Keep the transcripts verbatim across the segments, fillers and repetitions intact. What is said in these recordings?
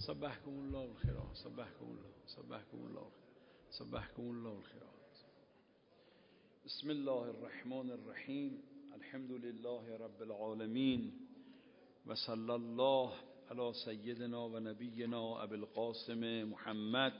صبحكم الله الخيرات صبحكم الله صبحكم الله صبحكم الله الخيرات. بسم الله الرحمن الرحیم. الحمد لله رب العالمین و صلی الله علی سیدنا و نبینا ابی القاسم محمد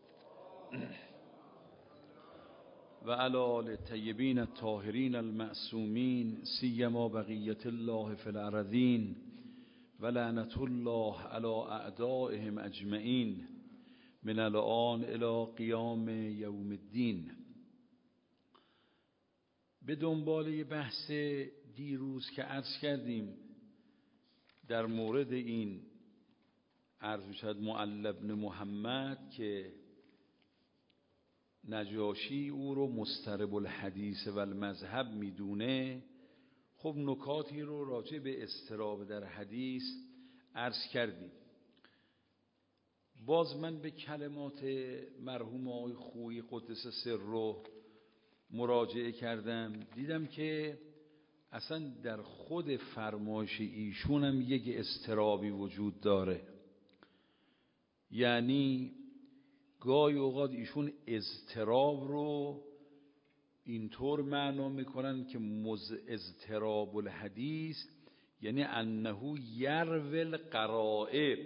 و علی آل الطیبین الطاهرین المعصومین سیما بقیة الله فی الارضین و لعنة الله علی اعدائهم اجمعین من الآن الی قیام یوم الدین. به دنباله بحث دیروز که عرض کردیم در مورد این عرض شد معل بن محمد که نجاشی او رو مضطرب الحدیث و المذهب میدونه، خب نکاتی رو راجع به اضطراب در حدیث عرض کردیم. باز من به کلمات مرحوم آقای خویی قدس سره مراجعه کردم، دیدم که اصلا در خود فرمایش ایشون هم یک اضطرابی وجود داره. یعنی گاهی اوقات ایشون اضطراب رو اینطور معنا میکنن که مز اضطراب الحدیث یعنی انه یروی الغرائب،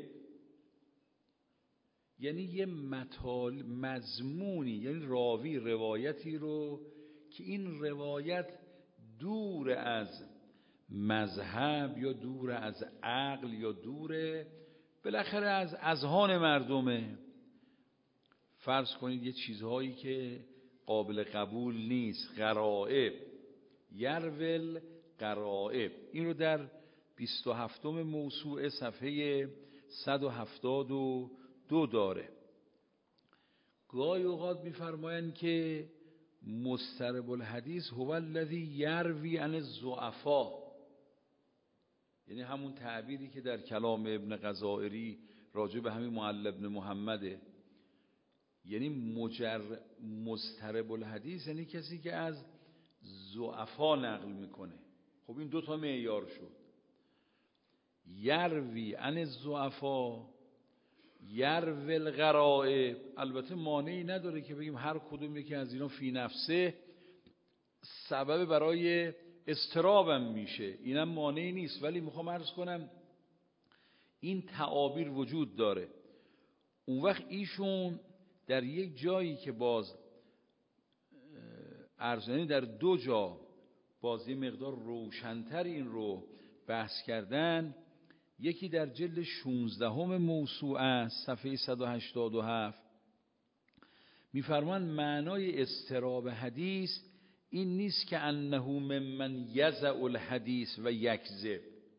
یعنی یه مطال مضمونی، یعنی راوی روایتی رو که این روایت دور از مذهب یا دور از عقل یا دور بالاخره از اذهان مردمه، فرض کنید یه چیزهایی که قابل قبول نیست، غرائب، یرول غرائب. این رو در بیست و هفتم موسوعه صفحه صد و هفتاد و دو داره. گاهی اوقات می‌فرمایند که مضطرب الحدیث هو الذی یروی عن الضعفاء، یعنی همون تعبیری که در کلام ابن غزائری راجع به همین معل بن محمده، یعنی مجر مضطرب الحدیث یعنی کسی که از ضعفا نقل میکنه. خب این دو تا معیار شد، یروی عن الضعفاء یروی الغرائب. البته مانعی نداره که بگیم هر کدوم یکی از اینا فی نفسه سبب برای اضطرابم میشه، اینم مانعی نیست، ولی میخوام عرض کنم این تعابیر وجود داره. اون وقت ایشون در یک جایی که باز ارزانی در دو جا باز یه مقدار روشن‌تر این رو بحث کردن، یکی در جلد شانزدهم موسوعه صفحه صد و هشتاد و هفت می‌فرمان معنای اضطراب حدیث این نیست که انه ممن یضع الحدیث و یکذب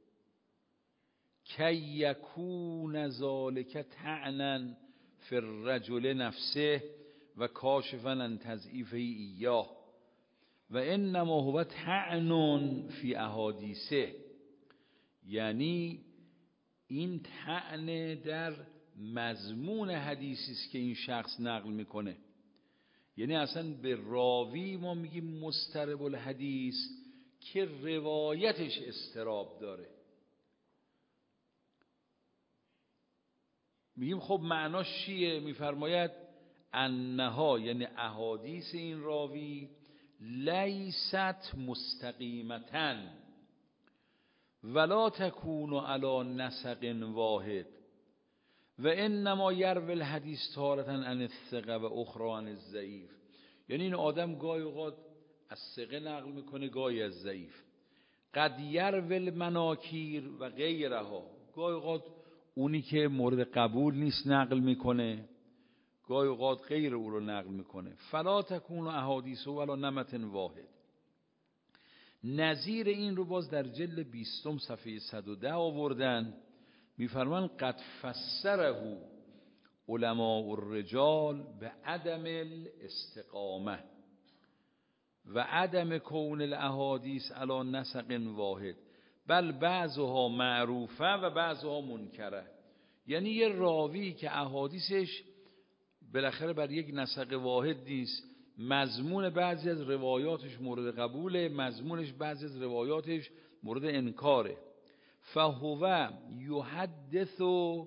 کی یکون ذلک طعنا فی الرجل نفسه و کاشفا عن تضعیفه ایاه و انما هو طعن فی احادیثه. یعنی این طعن در مضمون حدیثی است که این شخص نقل میکنه، یعنی اصلا به راوی ما میگیم مضطرب الحدیث که روایتش اضطراب داره. میگیم خب معناش چیه؟ میفرماید انها یعنی احادیث این راوی لیست مستقیمتاً ولا تکون علی نسق واحد و انما یروی الحدیث تارة عن الثقه و اخرى عن الضعیف. یعنی این آدم گاهی اوقات از ثقه نقل میکنه، گاهی از ضعیف. قد یروی المناکیر و غیرها، گاهی اوقات اونی که مورد قبول نیست نقل میکنه، گاهی اوقات غیر او رو نقل میکنه. فلا تکون احادیث ولا نمط واحد. نظیر این رو باز در جلد بیستم صفحه صد و ده آوردن، میفرمان قد فسره علماء الرجال به عدم الاستقامه و عدم کون الاحادیث علی نسق واحد بل بعضها معروفه و بعضها منکره. یعنی یه راوی که احادیثش بالاخره بر یک نسق واحد نیست، مضمون بعضی از روایاتش مورد قبوله، مضمونش بعضی از روایاتش مورد انکاره. فهو یحدث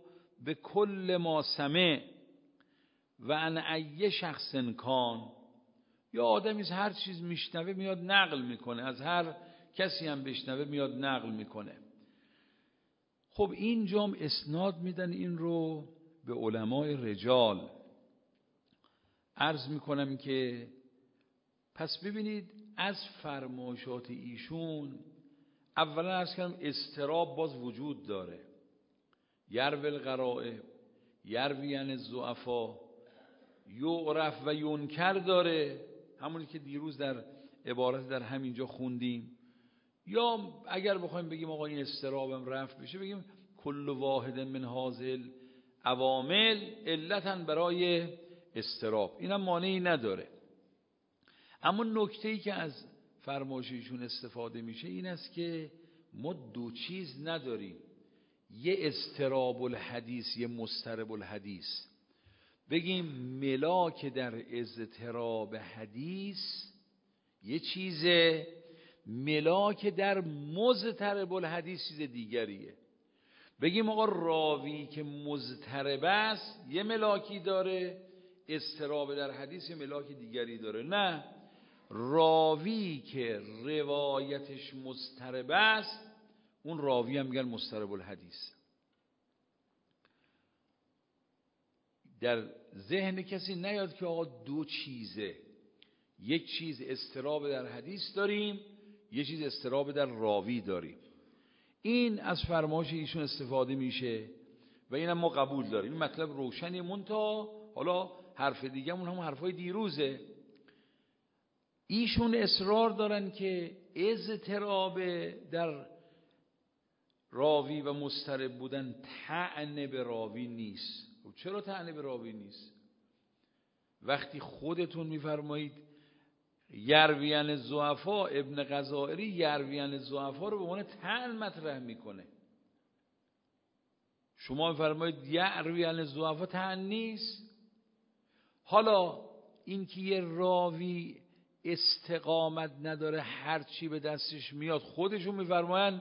به کل ما سمع و عن ای شخص کان. یا آدمی از هر چیز میشنوه میاد نقل میکنه، از هر کسی هم بشنوه میاد نقل میکنه. خب اینجام اسناد میدن این رو به علمای رجال. عرض میکنم که پس ببینید از فرمایشات ایشون اولا عرض کردم اضطراب باز وجود داره. یروی الغرائب، یروی عن الضعفا، یعرف و ینکر داره، همونی که دیروز در عبارت در همینجا خوندیم. یا اگر بخوایم بگیم آقا این اضطرابم رفع بشه، بگیم کل واحد من هذه العوامل علتاً برای اضطراب، اینم مانعی نداره. اما نکته‌ای که از فرمایششون استفاده میشه این است که ما دو چیز نداریم، یه اضطراب الحدیث یه مضطرب الحدیث. بگیم ملاک در اضطراب حدیث یه چیزه، ملاک در مضطرب الحدیث چیز دیگریه. بگیم آقا راوی که مضطرب است یه ملاکی داره، اضطراب در حدیث یه ملاک دیگری داره. نه، راوی که روایتش مضطرب است اون راوی هم میگن مضطرب الحدیث. در ذهن کسی نیاد که آقا دو چیزه، یک چیز اضطراب در حدیث داریم، یک چیز اضطراب در راوی داریم. این از فرمایش ایشون استفاده میشه و اینم ما قبول داریم. این مطلب روشنی، منتها حالا حرف دیگه همون هم حرفای دیروزه. ایشون اصرار دارن که اضطراب در راوی و مضطرب بودن طعن به راوی نیست. چرا طعن به راوی نیست؟ وقتی خودتون میفرمایید یروی عن الضعفا، ابن غزائری یروی عن الضعفا رو به عنوان طعن مطرح میکنه. شما میفرمایید یروی عن الضعفا طعن نیست. حالا اینکه یه راوی استقامت نداره، هر چی به دستش میاد خودشون میفرمایند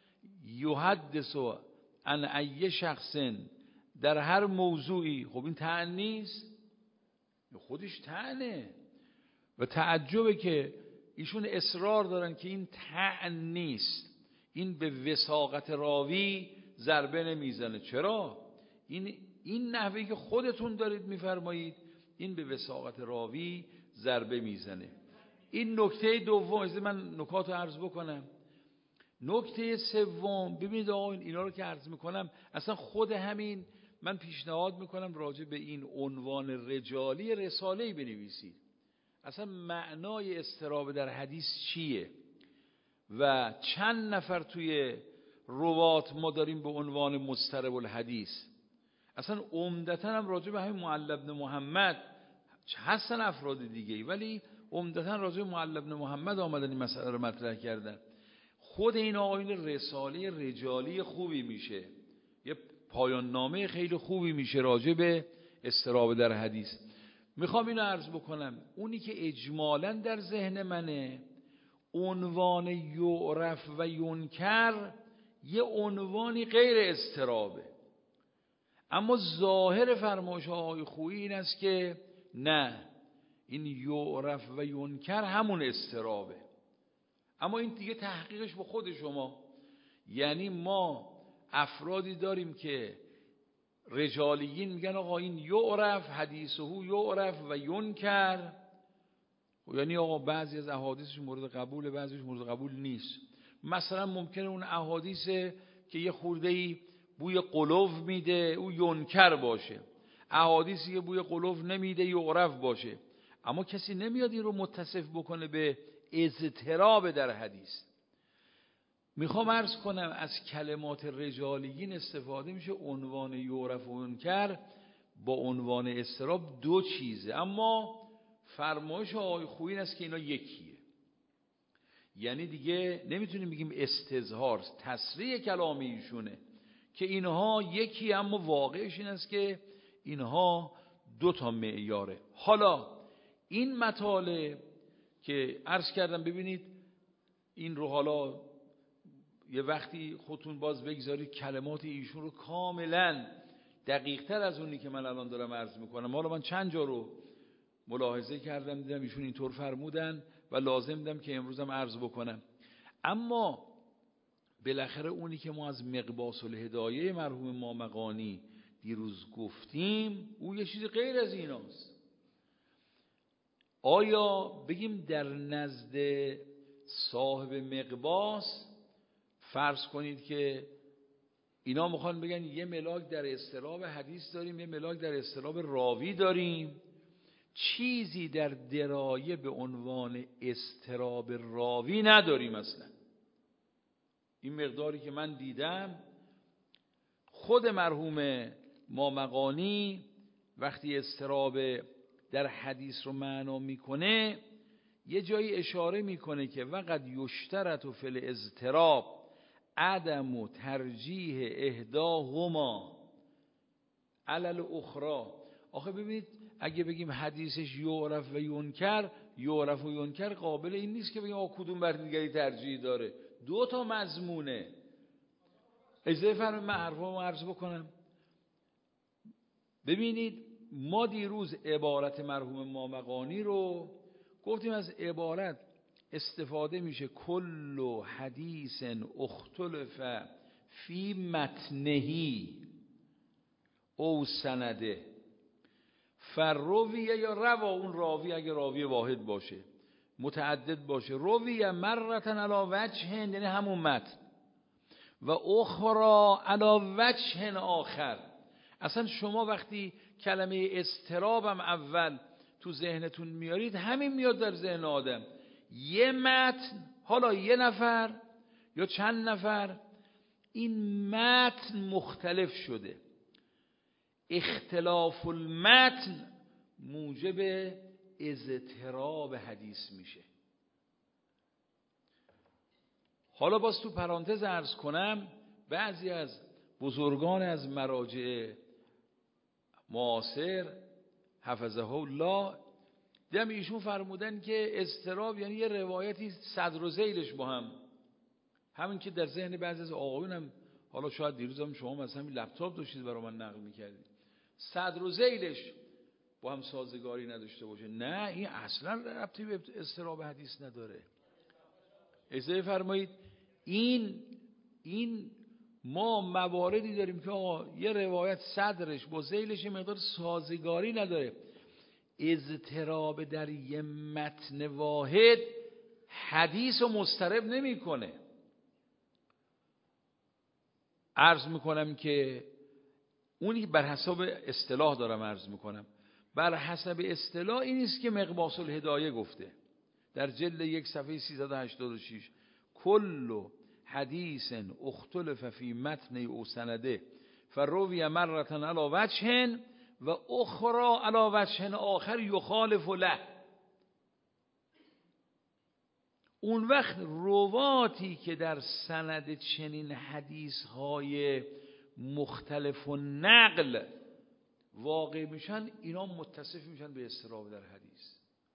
یحدث عن ای شخص در هر موضوعی. خب این طعن نیست؟ خودش طعنه. و تعجبه که ایشون اصرار دارن که این طعن نیست، این به وثاقت راوی ضربه نمیزنه. چرا؟ این این نحوی که خودتون دارید میفرمایید این به وثاقت راوی ضربه میزنه. این نکته دوم. از من نکات رو عرض بکنم. نکته سوم، ببینید آقا اینا رو که عرض میکنم اصلا خود همین من پیشنهاد میکنم راجع به این عنوان رجالی رساله‌ای بنویسید. اصلا معنای اضطراب در حدیث چیه و چند نفر توی روات ما داریم به عنوان مضطرب الحدیث. اصلا عمدتاً هم راجع به همین معل بن محمد هستن افراد دیگه، ولی عمدتاً راجع به معل بن محمد آمدن این مسئله رو مطرح کردن. خود این آیین رساله رجالی خوبی میشه، یه پایان نامه خیلی خوبی میشه راجع به اضطراب در حدیث. میخوام اینو عرض بکنم، اونی که اجمالاً در ذهن منه عنوان یعرف و ینکر یه عنوانی غیر اضطرابه، اما ظاهر فرمایش آقای خویی این است که نه، این یعرف و ینکر همون اضطرابه. اما این دیگه تحقیقش با خود شما. یعنی ما افرادی داریم که رجالیین میگن آقا این یعرف حدیثه یعرف و ینکر، یعنی آقا بعضی از احادیثش مورد قبول، بعضیش مورد قبول نیست. مثلا ممکنه اون احادیث که یه خورده‌ای بوی قلوف میده او ینکر باشه، احادیثی که بوی قلوف نمیده یعرف باشه. اما کسی نمیاد این رو متصف بکنه به اضطراب در حدیث. میخوام عرض کنم از کلمات رجالیین استفاده میشه عنوان یعرف و ینکر با عنوان اضطراب دو چیزه، اما فرمایش آقای خویی این است که اینا یکیه. یعنی دیگه نمیتونیم بگیم استظهار، تصریح کلامی ایشونه که اینها یکی، اما واقعش این است که اینها دو تا معیاره. حالا این مطالب که عرض کردم، ببینید این رو حالا یه وقتی خودتون باز بگذارید کلمات ایشون رو کاملا دقیق تر از اونی که من الان دارم عرض میکنم. حالا من چند جا رو ملاحظه کردم، دیدم ایشون اینطور فرمودن و لازم دیدم که امروزم عرض بکنم. اما بالاخره اونی که ما از مقباس الهدایه مرحوم مامقانی دیروز گفتیم، او یه چیز غیر از ایناست. آیا بگیم در نزد صاحب مقباس فرض کنید که اینا میخوان بگن یه ملاک در اضطراب حدیث داریم، یه ملاک در اضطراب راوی داریم، چیزی در درایه به عنوان اضطراب راوی نداریم اصلا. این مقداری که من دیدم، خود مرحوم مامقانی وقتی اضطراب در حدیث رو معنا میکنه، یه جایی اشاره میکنه که وقد یشترط فی الاضطراب عدم و ترجیح احداهما علی الاخری. آخه ببینید اگه بگیم حدیثش یعرف و ینکر، یعرف و ینکر قابل این نیست که بگیم آ کدوم بر دیگری ترجیح داره، دو تا مضمونه. اجازه فرمایید من حرفامو عرض بکنم. ببینید ما دیروز عبارت مرحوم مامقانی رو گفتیم، از عبارت استفاده میشه کل حدیث اختلف فی متنهی او سنده فرویه، یا روا، اون راوی اگه راوی واحد باشه، متعدد باشه، رویه مرتن علی وجه، یعنی همون متن، و اخرى علی وجه آخر. اصلا شما وقتی کلمه اضطرابم اول تو ذهنتون میارید، همین میاد در ذهن آدم، یه متن، حالا یه نفر یا چند نفر، این متن مختلف شده، اختلاف المتن موجب اضطراب حدیث میشه. حالا باز تو پرانتز عرض کنم، بعضی از بزرگان از مراجع معاصر حفظه الله دیدم ایشون فرمودن که اضطراب یعنی یه روایتی صدر و ذیلش با هم، همین که در ذهن بعضی از آقایون هم، حالا شاید دیروز هم شما مثلا لپتاپ داشتید برای من نقل میکردید، صدر و ذیلش با هم سازگاری نداشته باشه. نه، این اصلا ربطی به اضطراب حدیث نداره. اجازه فرمایید، این این ما مواردی داریم که آقا یه روایت صدرش با ذیلش یه مقدار سازگاری نداره. اضطراب در یه متن واحد حدیث رو مضطرب نمیکنه. عرض میکنم که اونی بر حسب اصطلاح دارم عرض میکنم، بر حسب اصطلاح این است که مقباس الهدایه گفته در جلد یک صفحه سیصد و هشتاد و شش، کل حدیث اختلف فی متن او سنده فروی مرتن علی وجه و اخرى علی وجه آخر یخالف له. اون وقت رواتی که در سند چنین حدیث های مختلف و نقل واقع میشن، اینا متصف میشن به اضطراب در حدیث.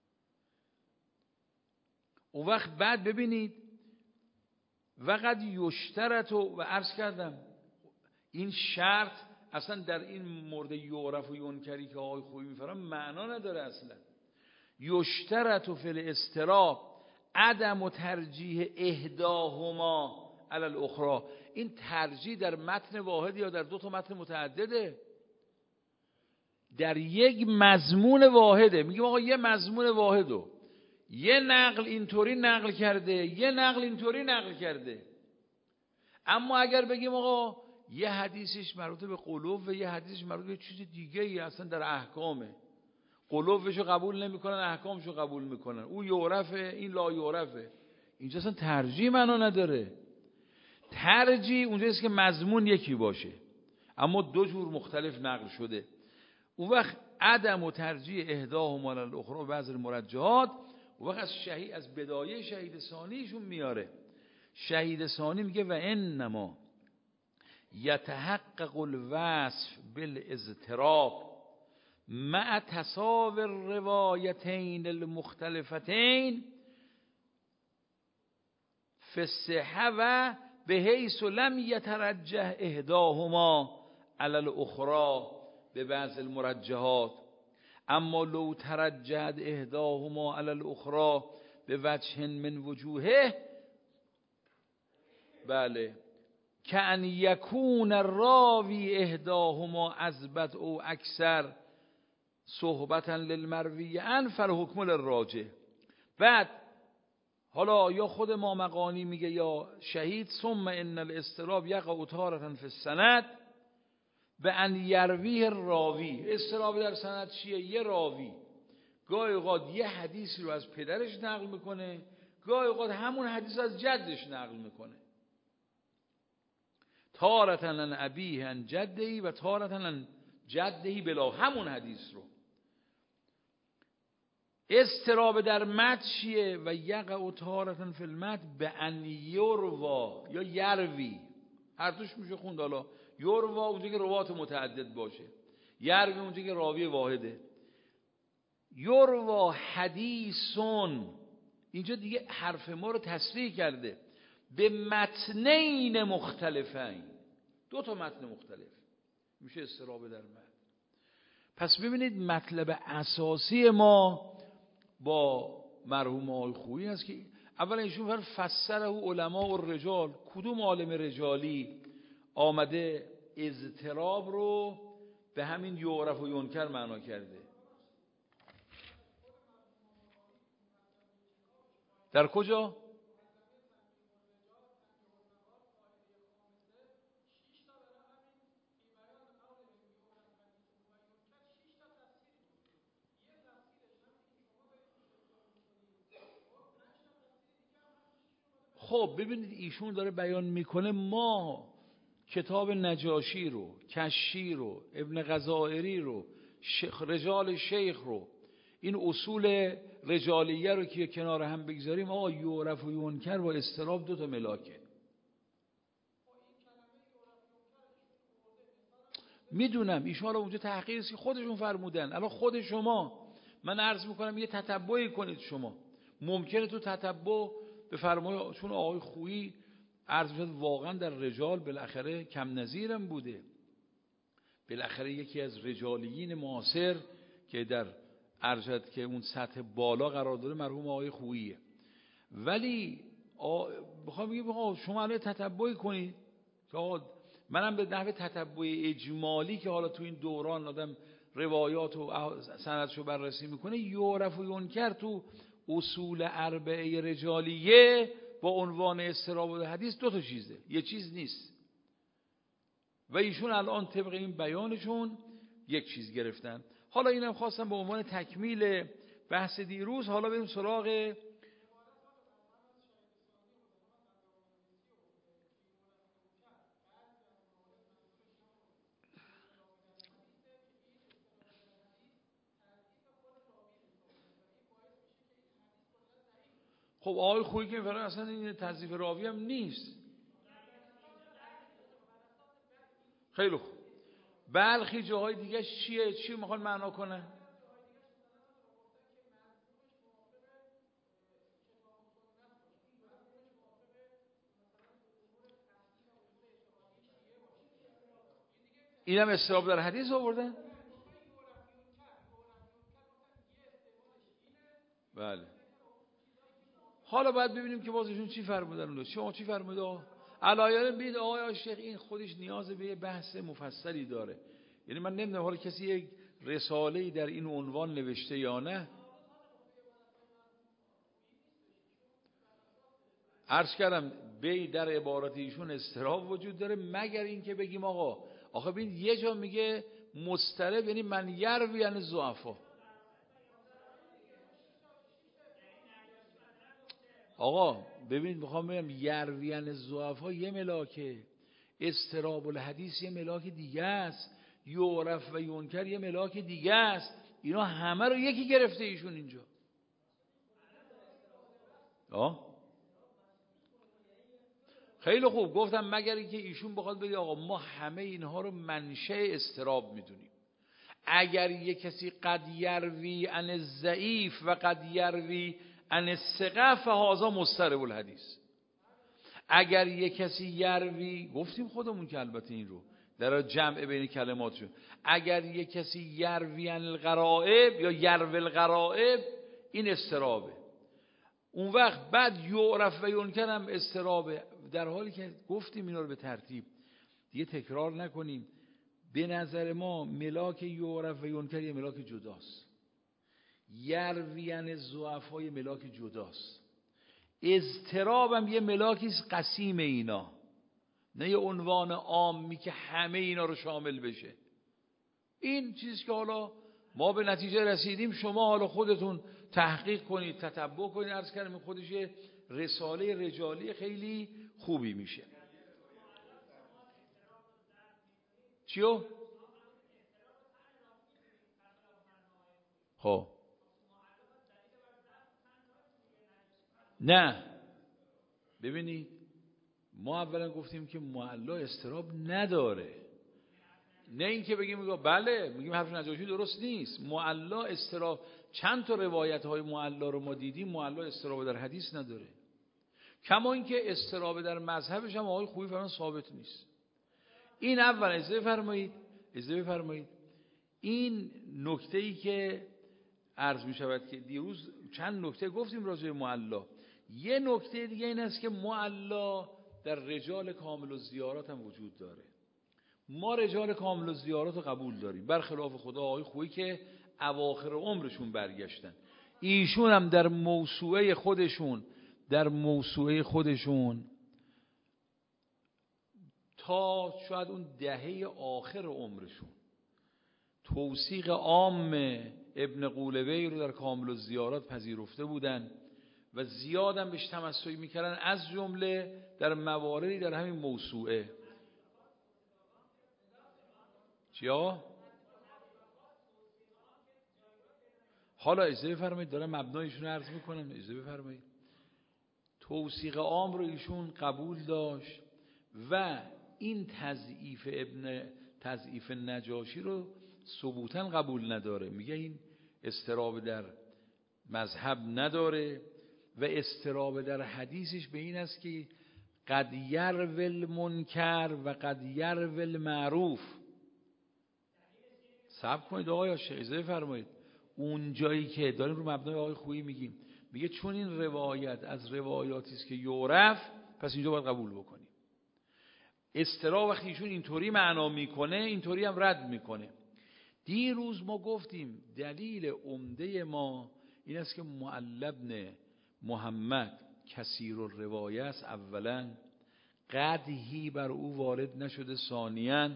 اون وقت بعد ببینید وقد یشترط، و عرض کردم این شرط اصلا در این مورد یعرف و ینکری که آقای خوبی میفرم معنا نداره اصلا. یشترط فی الاضطراب عدم و ترجیح احداهما علی الاخرى. این ترجیح در متن واحد یا در دو تا متن متعدده؟ در یک مضمون واحده. میگیم آقا یه مضمون واحدو یه نقل اینطوری نقل کرده، یه نقل اینطوری نقل کرده. اما اگر بگیم آقا یه حدیثش مربوط به قلوب و یه حدیثش مربوط به چیز دیگه ای، اصلا در احکامه، قلوبشو قبول نمیکنن، احکامشو قبول میکنن، او یعرفه این لا یعرفه، اینجا اصلا ترجیح معنا نداره. ترجیح اونجاست که مضمون یکی باشه اما دو جور مختلف نقل شده. اون وقت عدم و ترجیح احداهما علی الاخری بعض المرجحات. اون وقت از شهید از بدایه شهید ثانیشون میاره. شهید ثانی میگه و انما یتحقق الوصف بالاضطراب مع تساوی الروایتین المختلفتین فی الصحة و بحیث لم یترجح احداهما علی الاخرى به بعض المرجحات، اما لو ترجحت احداهما علی الاخرى به وجه من وجوهه، بله، کأن یکون راوی احداهما اثبت او اکثر صحبتا للمروی عن فالحکم للراجح. بعد حالا یا خود ما مقانی میگه یا شهید، ثم ان الاضطراب یقع تارة فی السند به ان یرویه راوی. اضطراب در سند چیه؟ یه راوی گاهی اوقات یه حدیثی رو از پدرش نقل میکنه، گاهی اوقات همون حدیث از جدش نقل میکنه. تارة عن ابیه عن جدهی و تارة عن جدهی بلا، همون حدیث رو. اضطراب در متن چیه؟ و یقع تارة فی المتن به ان یروا یا یروی، هر دوش میشه خوند. حالا یروا اونجا که روات متعدد باشه، یروی اونجا که راوی واحده. یروا حدیثون، اینجا دیگه حرف ما رو تصریح کرده، به متنین مختلفین، دو تا متن مختلف میشه اضطراب در متن. پس ببینید مطلب اساسی ما با مرحوم آقای خویی است که اولا ایشون فرد فسره علماء و رجال، کدوم عالم رجالی آمده اضطراب رو به همین یعرف و ینکر معنا کرده؟ در کجا؟ خب ببینید ایشون داره بیان میکنه، ما کتاب نجاشی رو، کشی رو، ابن غزائری رو، شیخ رجال شیخ رو، این اصول رجالیه رو که کنار هم بگذاریم، آقا یعرف و ینکر و اضطراب دو تا ملاکه. میدونم ایشون رو اونجا تحقیقی که خودشون فرمودن. الان خود شما، من عرض میکنم یه تتبعی کنید شما، ممکنه تو تتبع به فرمای چون آقای خویی عرض شد واقعا در رجال بالاخره کم نظیرم بوده، بالاخره یکی از رجالیین معاصر که در عرض که اون سطح بالا قرار داره مرحوم آقای خوییه. ولی بخوام بگم شما الان تتبعی کنید که آقا منم به نحو تتبع اجمالی که حالا تو این دوران آدم روایات و سندشو بررسی میکنه، یعرف و ینکر تو اصول اربعه رجالیه با عنوان اضطراب و حدیث دو تا چیزه، یه چیز نیست. و ایشون الان طبق این بیانشون یک چیز گرفتن. حالا اینم خواستم به عنوان تکمیل بحث دیروز. حالا بریم سراغ خب آقای خویی که میفرمایند اصلا این تضعیف راوی هم نیست. خیلی خوب. بلخی جاهای دیگه چیه؟ چی میخوان معنا کنه؟ اینم اضطراب در حدیث آوردن؟ بله. حالا باید ببینیم که بازشون چی فرمودن اونو. شما چی فرموده؟ علایان بید آقای شیخ این خودش نیاز به یه بحث مفصلی داره. یعنی من نمیدونم حالا کسی یک رساله‌ای در این عنوان نوشته یا نه. عرض کردم بی در عبارت ایشون اضطراب وجود داره، مگر این که بگیم آقا آخه ببین یه جا میگه مضطرب یعنی من یروی یعنی ضعفا. آقا ببینید میخوام بگم یرویان ضعفا یه ملاکه، اضطراب الحدیث یه ملاک دیگه است، یعرف و ینکر یه ملاک دیگه است. اینا همه رو یکی گرفته ایشون اینجا. آه خیلی خوب. گفتم مگر اینکه ایشون بخواد بگه آقا ما همه اینها رو منشأ اضطراب میدونیم. اگر یک کسی قد یروی عن الضعیف و قد یروی عن الثقه فهذا مضطرب الحدیث. اگر یک کسی یروی، گفتیم خودمون که البته این رو در جمع بین کلماتشون. اگر یک کسی یروین الغرائب یا یرو الغرائب، این استرابه. اون وقت بعد یعرف و ینکر هم استرابه، در حالی که گفتیم اینا رو به ترتیب دیگه تکرار نکنیم. به نظر ما ملاک یعرف و ینکر یه ملاک جداست، یروین ضعفای ملاک جداست، اضطراب هم یه ملاکیست قسیم اینا، نه یه عنوان عامی که همه اینا رو شامل بشه. این چیزی که حالا ما به نتیجه رسیدیم، شما حالا خودتون تحقیق کنید، تتبع کنید. عرض کردم خودش یه رساله رجالی خیلی خوبی میشه. چیو؟ خب نه، ببینید ما اولا گفتیم که معلا استراب نداره، نه اینکه بگیم بله میگیم حرف نجاشی درست نیست. معلا استراب، چند تا روایت های معلا رو ما دیدیم، معلا استراب در حدیث نداره. کما اینکه استراب در مذهبش هم آقای خویی فرمان ثابت نیست. این اول اجازه فرمایید اجازه فرمایید این نکته ای که عرض می شود که دیروز چند نکته گفتیم راجع به معلا. یه نکته دیگه این است که معلا در رجال کامل الزیارات هم وجود داره. ما رجال کامل الزیارات رو قبول داریم، برخلاف خدا آقای خویی که اواخر عمرشون برگشتن. ایشون هم در موسوعه خودشون در موسوعه خودشون تا شاید اون دهه آخر عمرشون توثیق عام ابن قولوی رو در کامل الزیارات پذیرفته بودن و زیادم بهش تمسک میکردن، از جمله در مواردی در همین موسوعه. چیا؟ حالا اجازه بفرمایید دارم مبنایشون رو عرض میکنم، اجازه بفرمایید. توثیق عام رو ایشون قبول داشت و این تضعیف ابن تضعیف نجاشی رو ثبوتاً قبول نداره. میگه این استراب در مذهب نداره و استراب در حدیثش به این است که قد یرو المنکر و قد یرو المعروف. صبر کنید آقای شیخ، اجازه فرمایید. اون جایی که داریم رو مبنای آقای خویی میگیم، میگه چون این روایت از روایاتی است که یعرف، پس اینجا باید قبول بکنیم. استراب وقتی ایشون اینطوری معنا میکنه، اینطوری هم رد میکنه. دیروز ما گفتیم دلیل عمده ما این است که معل بن محمد کثیر الروایه است. اولا قدحی بر او وارد نشده، ثانیاً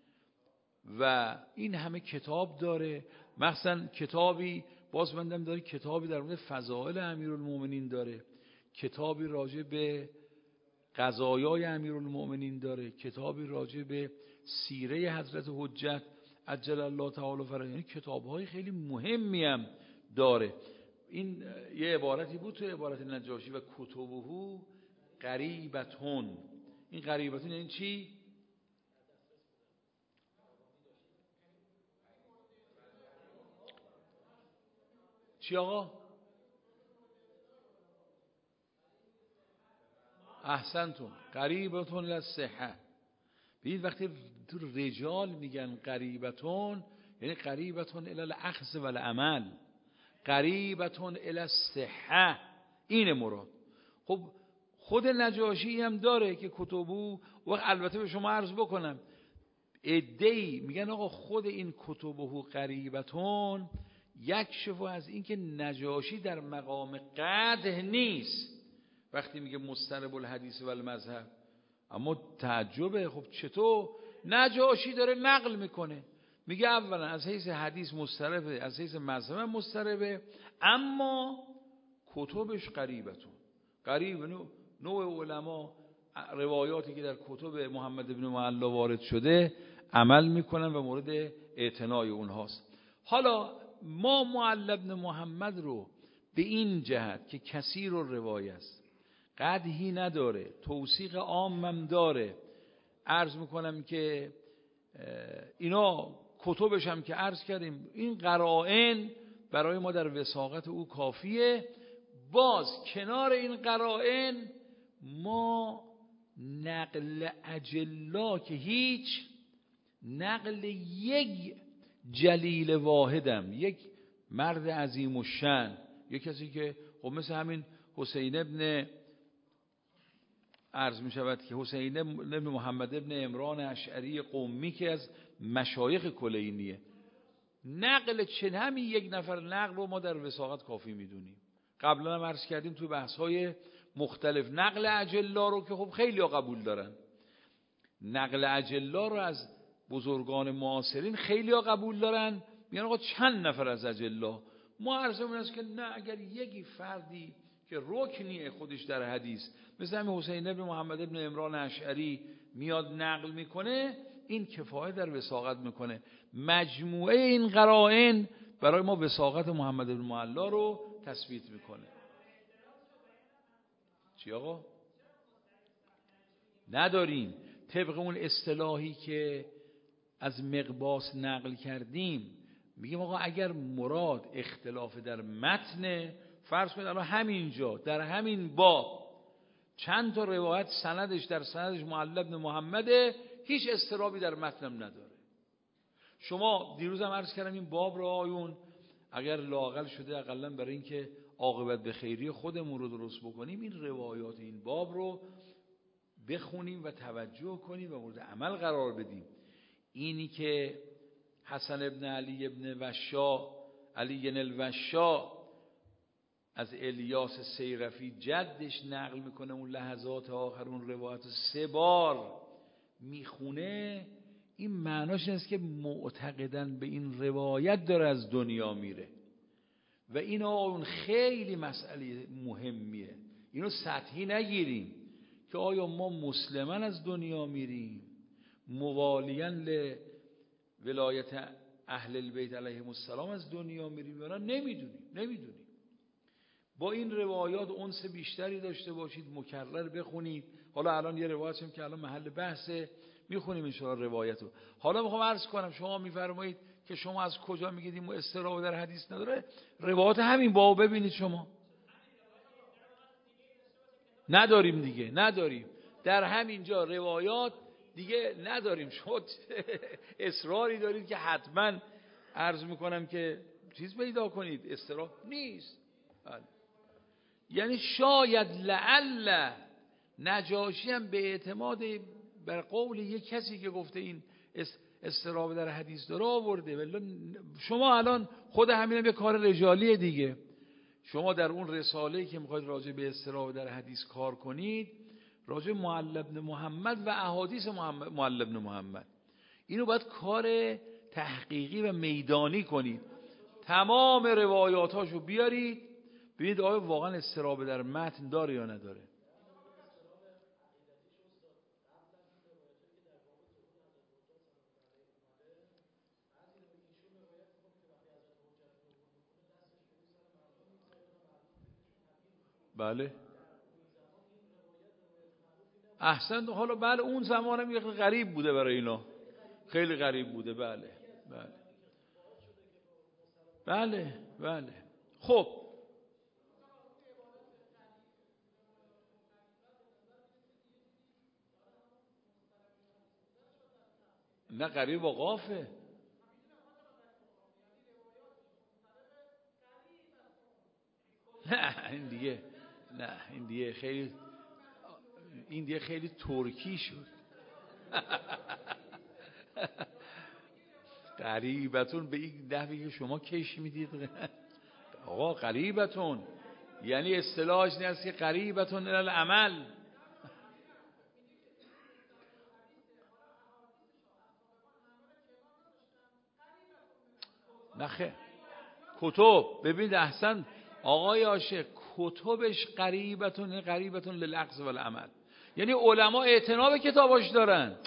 و این همه کتاب داره، مثلا کتابی باز بندم داره، کتابی در مورد فضائل امیرالمومنین داره، کتابی راجع به قضایای امیرالمومنین داره، کتابی راجع به سیره حضرت حجت عجل الله تعالی فرجه، یعنی کتاب‌های خیلی مهمی هم داره. این یه عبارتی بود تو عبارت نجاشی و کتبه غریبتون. این غریبتون یعنی چی؟ چی آقا؟ احسنتون، غریبتون للصحه. ببینید وقتی تو رجال میگن غریبتون، یعنی غریبتون الی الاخذ و العمل، غریبتون الی الصحه، این مراد. خب خود نجاشی هم داره که کتبو، و البته به شما عرض بکنم عده‌ای میگن آقا خود این کتبه غریبتون یک شفو از این که نجاشی در مقام قدح نیست وقتی میگه مسترب الحدیث و المذهب. اما تعجبه، خب چطور نجاشی داره نقل میکنه، میگه اولا از حیث حدیث مستربه، از حیث مذهب مستربه، اما کتبش غریبتون. غریب نوع علما روایاتی که در کتب محمد بن معلا وارد شده عمل میکنن و مورد اعتنای اونهاست. حالا ما معل بن محمد رو به این جهت که کثیر الروایه است، قدحی نداره، توثیق عامم داره، عرض میکنم که اینا کتبش هم که عرض کردیم، این قرائن برای ما در وثاقت او کافیه. باز کنار این قرائن ما نقل اجلا که هیچ نقل یک جلیل واحدم، یک مرد عظیم الشأن، یک کسی که خب مثل همین حسین ابن عرض می شود که حسین ابن محمد ابن عمران اشعری قمی که از مشایخ کلینیه، نقل چه همین یک نفر نقل رو ما در وثاقت کافی میدونیم. قبلا هم عرض کردیم تو بحث‌های مختلف نقل اجلا رو که خب خیلی ها قبول دارن، نقل اجلا رو از بزرگان معاصرین خیلی ها قبول دارن، میگن آقا چند نفر از اجلا. ما عرضمون است که نه، اگر یکی فردی که رکنیه خودش در حدیث مثل همین حسین ابن محمد ابن عمران اشعری میاد نقل میکنه، این کفایت در وثاقت میکنه. مجموعه این قرائن برای ما وثاقت محمد بن معلا رو تثبیت میکنه. چی آقا؟ نداریم. طبق اون اصطلاحی که از مقباس نقل کردیم میگیم آقا اگر مراد اختلاف در متن، فرض کنید الان همینجا در همین باب چند تا روایت سندش در سندش معل بن محمده، هیچ اضطرابی در متنم نداره. شما دیروز هم عرض کردم این باب را آیون اگر لااقل شده اقلا برای اینکه عاقبت به خیری خودمون رو درست بکنیم، این روایات این باب رو بخونیم و توجه کنیم و مورد عمل قرار بدیم. اینی که حسن ابن علی ابن وشا علی بن الوشا از الیاس سیرفی جدش نقل میکنه، اون لحظات آخر اون روایت سه بار میخونه، این معناش است که معتقدن به این روایت داره از دنیا میره. و این اون خیلی مسئله مهمیه، اینو سطحی نگیریم که آیا ما مسلما از دنیا میریم موالیاً ل ولایت اهل البیت علیهم السلام از دنیا میریم یا نه، نمیدونیم نمیدونیم با این روایات انس بیشتری داشته باشید، مکرر بخونید. حالا الان یه روایت هم که الان محل بحثه میخونیم ان شاء الله روایتو. حالا میخوام عرض کنم شما میفرمایید که شما از کجا میگید این استراب در حدیث نداره؟ روایت همین بابو ببینید شما. نداریم دیگه، نداریم در همین جا روایات دیگه نداریم. شد اصراری دارید که حتما عرض میکنم که چیز پیدا کنید، استراب نیست. بله. یعنی شاید لعل نجاشی هم به اعتماد بر قول یک کسی که گفته این استراب در حدیث داره آورده. ولی شما الان خود همین هم یه کار رجالیه دیگه. شما در اون رساله‌ای که میخواید راجع به استراب در حدیث کار کنید، راجع معل بن محمد و احادیث معل بن محمد، اینو باید کار تحقیقی و میدانی کنید، تمام روایاتاشو بیارید ببینید آیا واقعا استراب در متن داره یا نداره. بله احسن. حالا بله اون زمان هم یه غریب بوده برای اینا، خیلی غریب بوده. بله بله بله بله. خب نه غریب و قافه. نه این دیگه نه این دیگه خیلی این دیگه خیلی ترکی شد. غریبتون به این نحوی که شما کش میدید آقا، غریبتون یعنی اصطلاحش نیست که غریبتون الی العمل. نخه کتب ببینید احسن آقای عاشق، کتبش قریبتون قریبتون للاخذ والعمل، یعنی علما اعتنا به کتاباش دارن.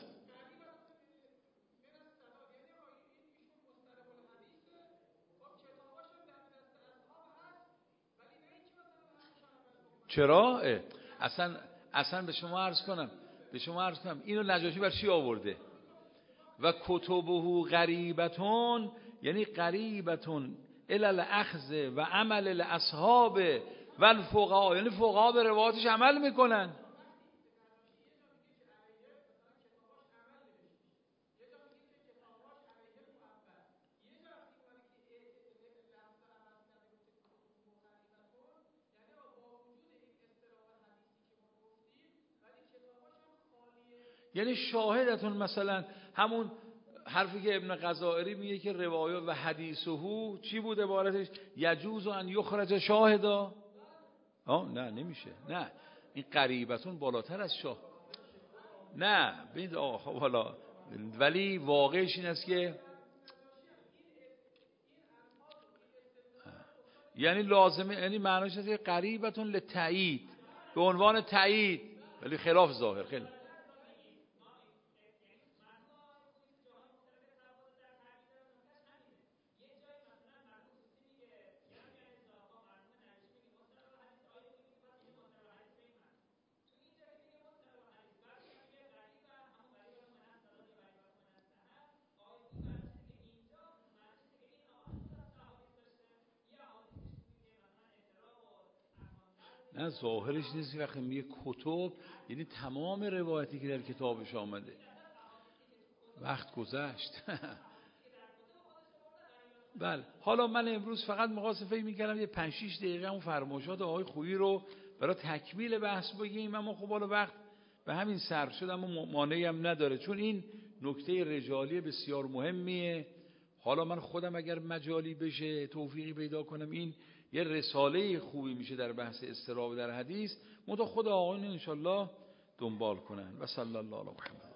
چرا؟ اصلا اصلا به شما عرض کنم به شما عرض کنم اینو نجاشی بر چی آورده؟ و کتبه غریبتون یعنی غریبتون الی الاخذ و عمل الاصحاب و الفقها، یعنی فقها به روایاتش عمل میکنن. یعنی شاهدتون مثلا همون حرفی که ابن غزائری میگه که روایات و حدیثه چی بود عبارتش؟ یجوز ان یخرج شاهدا. آه نه نمیشه، نه این قریبتون بالاتر از شاه. نه ببینید آقا حالا ولی واقعش این است که یعنی لازمه، یعنی معنیش است که قریبتون لتایید، به عنوان تایید، ولی خلاف ظاهر. خیلی نه ظاهرش نیست که وقتی میگه کتب یعنی تمام روایتی که در کتابش آمده. وقت گذشت. بله حالا من امروز فقط مقاصد فکر میکردم یه پنج شش دقیقه اون فرمایشات آقای خویی رو برای تکمیل بحث بگیم، اما خب حالا وقت به همین صرف شد، اما مانعی هم نداره چون این نکته رجالی بسیار مهمیه. حالا من خودم اگر مجالی بشه توفیقی پیدا کنم این یه رساله خوبی میشه در بحث اضطراب در حدیث، منتها خود آقایون انشالله دنبال کنن. و صلی الله علیه و محمد.